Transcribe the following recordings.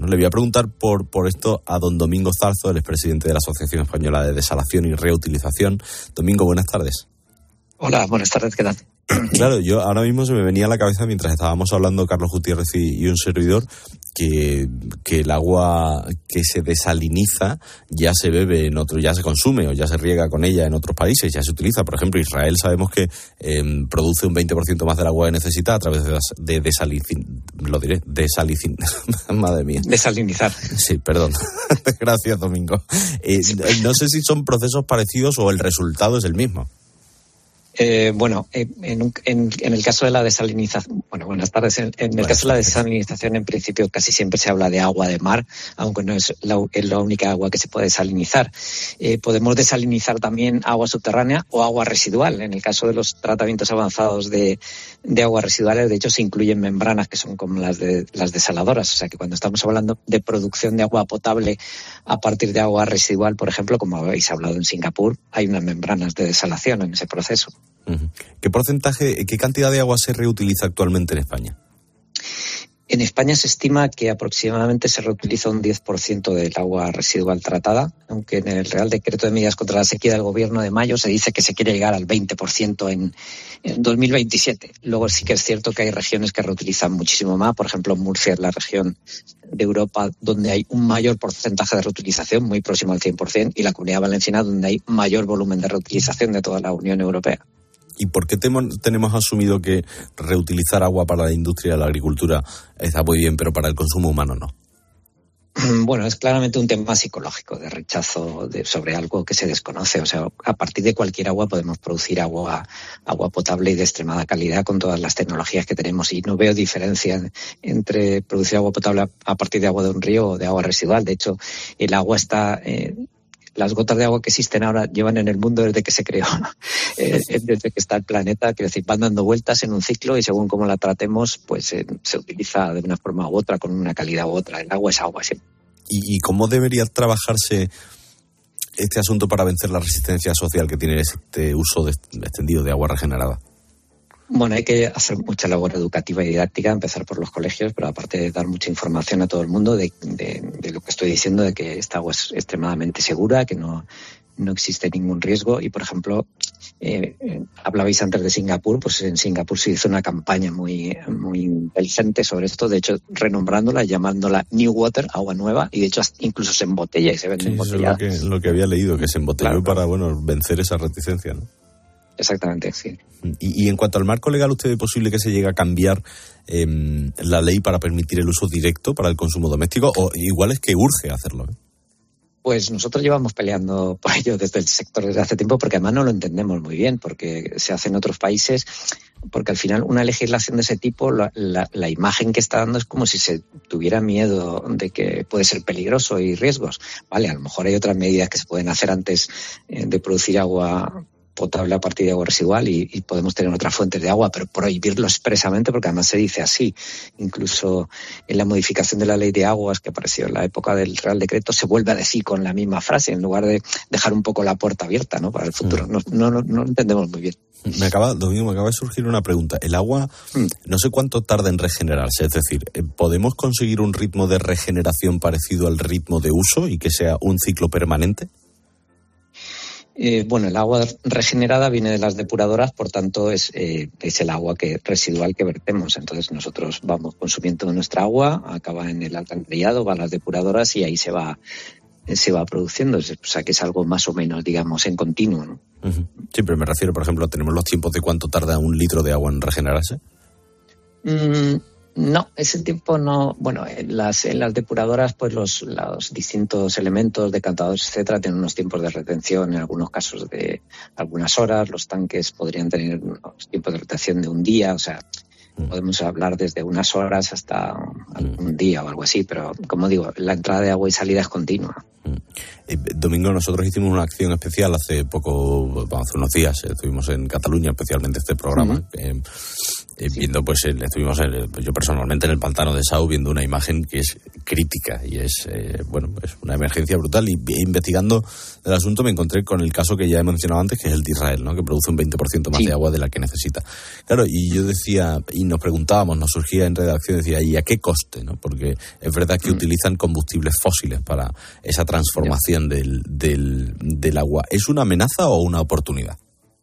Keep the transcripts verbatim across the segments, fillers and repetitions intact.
le voy a preguntar por, por esto a don Domingo Zarzo, el expresidente de la Asociación Española de Desalación y Reutilización. Domingo, buenas tardes. Hola, buenas tardes, ¿qué tal? Claro, yo ahora mismo se me venía a la cabeza mientras estábamos hablando Carlos Gutiérrez y, y un servidor que, que el agua que se desaliniza ya se bebe en otro, ya se consume o ya se riega con ella en otros países, ya se utiliza. Por ejemplo, Israel sabemos que eh, produce un veinte por ciento más del agua que necesita a través de, de desalinizar, lo diré, desalinizar, madre mía. Desalinizar. Sí, perdón. Gracias, Domingo. Eh, no sé si son procesos parecidos o el resultado es el mismo. Eh, bueno, eh, en, en, en el caso de la desalinización, bueno, buenas tardes. En, en el buenas caso de la desalinización, en principio, casi siempre se habla de agua de mar, aunque no es la, es la única agua que se puede desalinizar. Eh, podemos desalinizar también agua subterránea o agua residual. En el caso de los tratamientos avanzados de, de aguas residuales, de hecho, se incluyen membranas que son como las de las desaladoras. O sea, que cuando estamos hablando de producción de agua potable a partir de agua residual, por ejemplo, como habéis hablado en Singapur, hay unas membranas de desalación en ese proceso. ¿Qué porcentaje, qué cantidad de agua se reutiliza actualmente en España? En España se estima que aproximadamente se reutiliza un diez por ciento del agua residual tratada, aunque en el Real Decreto de Medidas contra la Sequía del Gobierno de mayo se dice que se quiere llegar al veinte por ciento en, en dos mil veintisiete. Luego sí que es cierto que hay regiones que reutilizan muchísimo más. Por ejemplo, Murcia es la región de Europa donde hay un mayor porcentaje de reutilización, muy próximo al cien por ciento, y la Comunidad Valenciana donde hay mayor volumen de reutilización de toda la Unión Europea. ¿Y por qué tenemos asumido que reutilizar agua para la industria de la agricultura está muy bien, pero para el consumo humano no? Bueno, es claramente un tema psicológico de rechazo de, sobre algo que se desconoce. O sea, a partir de cualquier agua podemos producir agua, agua potable y de extremada calidad con todas las tecnologías que tenemos. Y no veo diferencia entre producir agua potable a partir de agua de un río o de agua residual. De hecho, el agua está... Eh, Las gotas de agua que existen ahora llevan en el mundo desde que se creó, eh, desde que está el planeta, quiero decir, van dando vueltas en un ciclo y según cómo la tratemos, pues eh, se utiliza de una forma u otra, con una calidad u otra. El agua es agua siempre. ¿Y, y cómo debería trabajarse este asunto para vencer la resistencia social que tiene este uso de, extendido de agua regenerada? Bueno, hay que hacer mucha labor educativa y didáctica, empezar por los colegios, pero aparte de dar mucha información a todo el mundo de, de, de lo que estoy diciendo, de que esta agua es extremadamente segura, que no, no existe ningún riesgo. Y, por ejemplo, eh, eh, hablabais antes de Singapur, pues en Singapur se hizo una campaña muy, muy inteligente sobre esto, de hecho, renombrándola, llamándola New Water, agua nueva, y de hecho incluso se embotella y se vende sí, embotellada. Eso es lo que, lo que había leído, que se embotelló claro, para bueno vencer esa reticencia, ¿no? Exactamente, sí. Y, y en cuanto al marco legal, ¿usted ve posible que se llegue a cambiar eh, la ley para permitir el uso directo para el consumo doméstico? O igual es que urge hacerlo, ¿eh? Pues nosotros llevamos peleando por ello desde el sector desde hace tiempo, porque además no lo entendemos muy bien, porque se hace en otros países, porque al final una legislación de ese tipo, la, la, la imagen que está dando es como si se tuviera miedo de que puede ser peligroso y riesgos. Vale, a lo mejor hay otras medidas que se pueden hacer antes eh, de producir agua potable a partir de agua residual y, y podemos tener otras fuentes de agua, pero prohibirlo expresamente, porque además se dice así. Incluso en la modificación de la ley de aguas que apareció en la época del Real Decreto se vuelve a decir con la misma frase, en lugar de dejar un poco la puerta abierta, ¿no?, para el futuro. No, no, no, no lo entendemos muy bien. Me acaba, Domingo, me acaba de surgir una pregunta. El agua, mm. no sé cuánto tarda en regenerarse, es decir, ¿podemos conseguir un ritmo de regeneración parecido al ritmo de uso y que sea un ciclo permanente? Eh, bueno, el agua regenerada viene de las depuradoras, por tanto es, eh, es el agua que residual que vertemos. Entonces nosotros vamos consumiendo nuestra agua, acaba en el alcantarillado, va a las depuradoras y ahí se va se va produciendo. O sea que es algo más o menos, digamos, en continuo, ¿no? Uh-huh. Sí, pero me refiero, por ejemplo, ¿tenemos los tiempos de cuánto tarda un litro de agua en regenerarse? Mm, no, ese tiempo no. Bueno, en las, en las depuradoras, pues los, los distintos elementos, decantadores, etcétera, tienen unos tiempos de retención, en algunos casos de algunas horas. Los tanques podrían tener unos tiempos de retención de un día, o sea, mm. podemos hablar desde unas horas hasta mm. un día o algo así, pero como digo, la entrada de agua y salida es continua. Mm. Eh, Domingo, nosotros hicimos una acción especial hace poco, hace unos días, estuvimos en Cataluña, especialmente este programa, mm-hmm. eh, eh, sí. viendo, pues, el, estuvimos el, yo personalmente en el pantano de Sau viendo una imagen que es crítica y es eh, bueno es una emergencia brutal. Y investigando el asunto me encontré con el caso que ya he mencionado antes, que es el de Israel, ¿no? Que produce un veinte por ciento más sí. de agua de la que necesita. Claro, y yo decía, y nos preguntábamos, nos surgía en redacción, decía, ¿y a qué coste? ¿No? Porque es verdad que mm. utilizan combustibles fósiles para esa transformación yeah. del, del, del agua. ¿Es una amenaza o una oportunidad?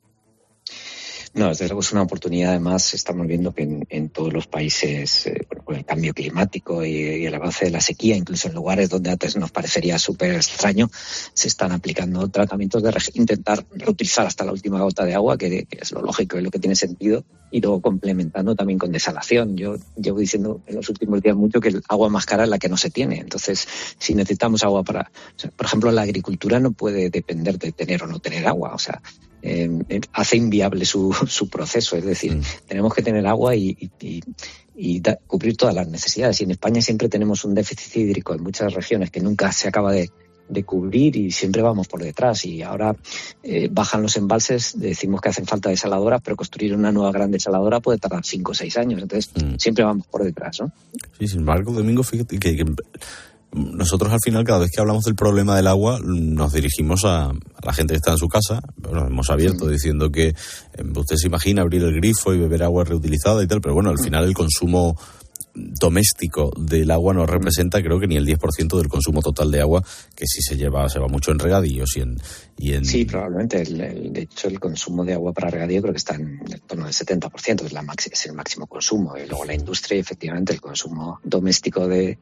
No, desde luego es una oportunidad. Además, estamos viendo que en, en todos los países, eh, bueno, con el cambio climático y, y el avance de la sequía, incluso en lugares donde antes nos parecería súper extraño, se están aplicando tratamientos de re- intentar reutilizar hasta la última gota de agua, que, que es lo lógico y lo que tiene sentido, y luego complementando también con desalación. Yo llevo diciendo en los últimos días mucho que el agua más cara es la que no se tiene. Entonces, si necesitamos agua para... O sea, por ejemplo, la agricultura no puede depender de tener o no tener agua. O sea, eh, hace inviable su, su proceso. Es decir, mm. tenemos que tener agua y, y, y, y da, cubrir todas las necesidades. Y en España siempre tenemos un déficit hídrico en muchas regiones que nunca se acaba de... de cubrir y siempre vamos por detrás. Y ahora eh, bajan los embalses, decimos que hacen falta desaladoras, pero construir una nueva gran desaladora puede tardar cinco o seis años. Entonces mm. siempre vamos por detrás, ¿no? Sí, sin embargo, Domingo, fíjate que, que nosotros al final, cada vez que hablamos del problema del agua, nos dirigimos a, a la gente que está en su casa. Bueno, hemos abierto mm. diciendo que eh, usted se imagina abrir el grifo y beber agua reutilizada y tal, pero bueno, al final el consumo doméstico del agua no representa, creo que ni el diez por ciento del consumo total de agua, que sí se lleva se va mucho en regadíos y en... Y en... Sí, probablemente. El, el, de hecho, el consumo de agua para regadío creo que está en el torno del setenta por ciento, es, la maxi, es el máximo consumo. Y luego la industria, efectivamente, el consumo doméstico de,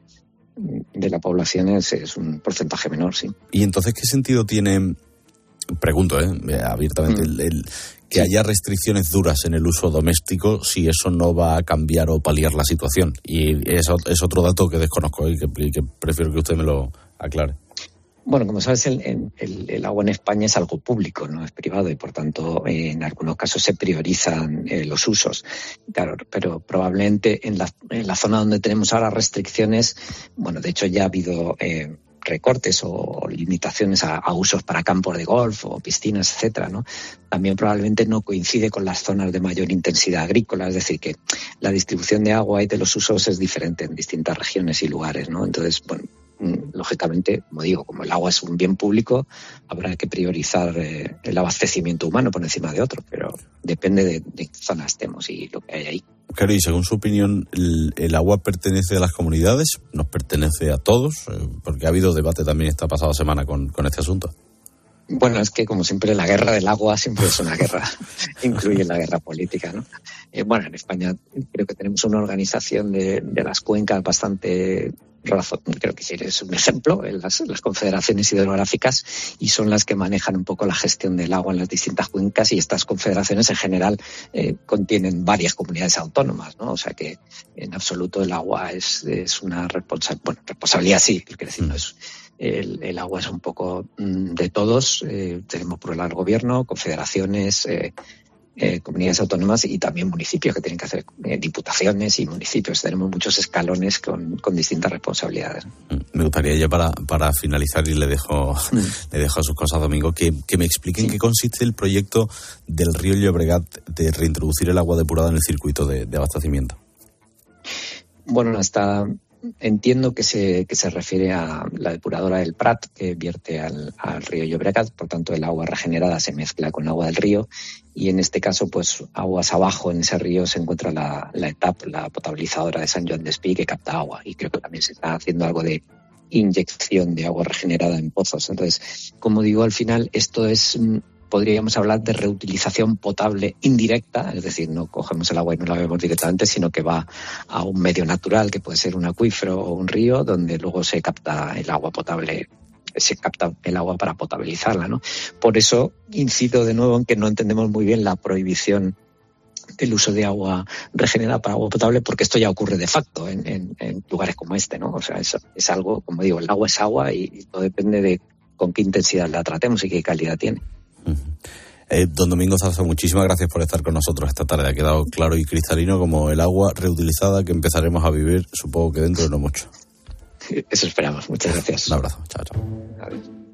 de la población es, es un porcentaje menor, sí. ¿Y entonces qué sentido tiene, pregunto, eh, abiertamente, mm. el... el que haya restricciones duras en el uso doméstico si eso no va a cambiar o paliar la situación? Y es, es otro dato que desconozco y que, y que prefiero que usted me lo aclare. Bueno, como sabes, el, el, el agua en España es algo público, no es privado, y por tanto en algunos casos se priorizan eh, los usos. Claro, pero probablemente en la, en la zona donde tenemos ahora restricciones, bueno, de hecho ya ha habido... Eh, recortes o limitaciones a, a usos para campos de golf o piscinas, etcétera, ¿no? También probablemente no coincide con las zonas de mayor intensidad agrícola, es decir, que la distribución de agua y de los usos es diferente en distintas regiones y lugares, ¿no? Entonces, bueno, lógicamente, como digo, como el agua es un bien público, habrá que priorizar eh, el abastecimiento humano por encima de otro, pero depende de, de qué zona estemos y lo que hay ahí. Claro, y según su opinión, ¿el, el agua pertenece a las comunidades? ¿Nos pertenece a todos? Eh, porque ha habido debate también esta pasada semana con, con este asunto. Bueno, es que como siempre la guerra del agua siempre es una guerra, incluye la guerra política, ¿no? Eh, bueno, en España creo que tenemos una organización de, de las cuencas bastante, creo que sí es un ejemplo, en las, las confederaciones hidrográficas, y son las que manejan un poco la gestión del agua en las distintas cuencas, y estas confederaciones en general eh, contienen varias comunidades autónomas, ¿no? O sea que en absoluto el agua es, es una responsa- bueno, responsabilidad, sí, quiero decir, no es... El, el agua es un poco mm, de todos. Eh, tenemos por un lado el gobierno, confederaciones, eh, eh, comunidades autónomas y también municipios que tienen que hacer, eh, diputaciones y municipios. Tenemos muchos escalones con, con distintas responsabilidades. Me gustaría ya para, para finalizar, y le dejo, mm. le dejo sus cosas, Domingo, que, que me expliquen sí. qué consiste el proyecto del río Llobregat de reintroducir el agua depurada en el circuito de, de abastecimiento. Bueno, hasta... Entiendo que se, que se refiere a la depuradora del Prat, que vierte al, al río Llobregat. Por tanto, el agua regenerada se mezcla con agua del río, y en este caso, pues aguas abajo en ese río se encuentra la, la E T A P, la potabilizadora de San Joan Despí, que capta agua, y creo que también se está haciendo algo de inyección de agua regenerada en pozos. Entonces, como digo, al final esto es... podríamos hablar de reutilización potable indirecta, es decir, no cogemos el agua y no la bebemos directamente, sino que va a un medio natural, que puede ser un acuífero o un río, donde luego se capta el agua potable, se capta el agua para potabilizarla, ¿no? Por eso incido de nuevo en que no entendemos muy bien la prohibición del uso de agua regenerada para agua potable, porque esto ya ocurre de facto en, en, en lugares como este, ¿no? O sea, es, es algo, como digo, el agua es agua y, y todo depende de con qué intensidad la tratemos y qué calidad tiene. Eh, don Domingo Zarza, muchísimas gracias por estar con nosotros esta tarde. Ha quedado claro y cristalino como el agua reutilizada que empezaremos a vivir, supongo que dentro de no mucho. Eso esperamos. Muchas gracias. Un abrazo. Chao, chao. Adiós.